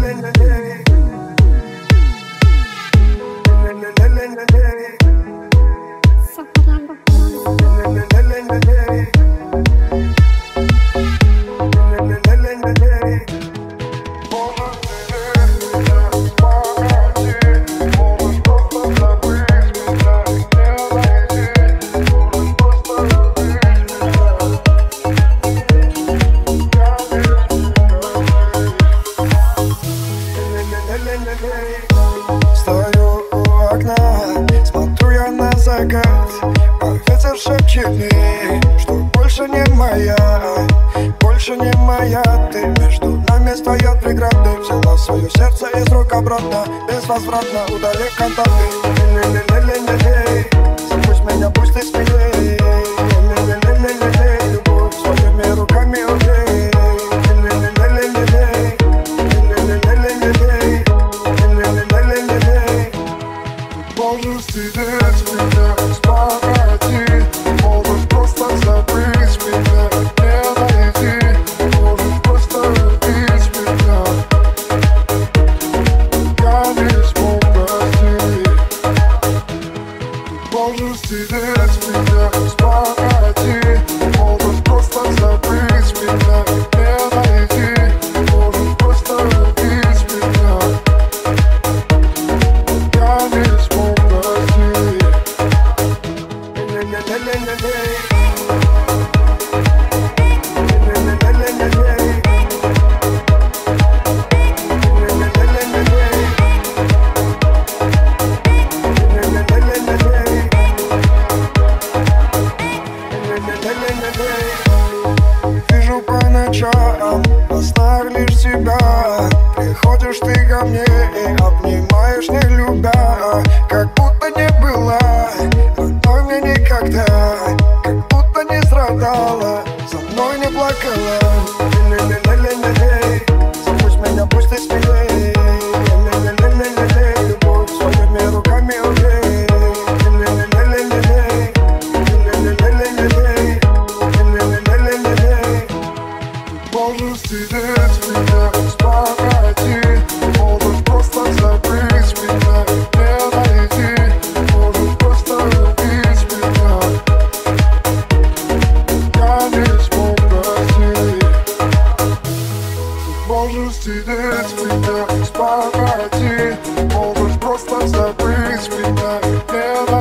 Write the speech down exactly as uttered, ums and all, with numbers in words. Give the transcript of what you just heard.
Стою у окна, смотрю я на закат, а ветер шепчет мне, что больше не моя, больше не моя. Ты между нами стоят преграды, взяла свое сердце из рук обратно, безвозвратно удали контакты. Ле-ле-ле-ле-ле-ле, забудь меня, пусть ты смелей. Ле-ле-ле-ле-ле-ле, любовь своими руками убей. Можешь сидеть меня, спагади, можешь просто забыть меня, не найти, можешь просто любить меня. Я не смог простить. Можешь сидеть меня, спагади, можешь просто забыть меня, не найти, можешь просто любить меня. Я не смог. Вижу по ночам, во снах лишь тебя. Приходишь ты ко мне и обнимаешь, не любя, как будто не была родной мне никогда, как будто не страдала, за мной не плакала. Ле-ле-ле-ле-ле-ле, забудь меня, пусть ты смелей. Ле-ле-ле-ле-ле-ле, любовь своими руками убей. Ле-ле-ле-ле-ле-ле, ле-ле-ле-ле-ле, ле-ле-ле-ле-ле. Можешь сидеть меня, спагади, можешь просто забыть меня, не найти, можешь просто любить меня. Я не смог простить. Можешь сидеть меня, спагади, можешь просто забыть меня, не найти.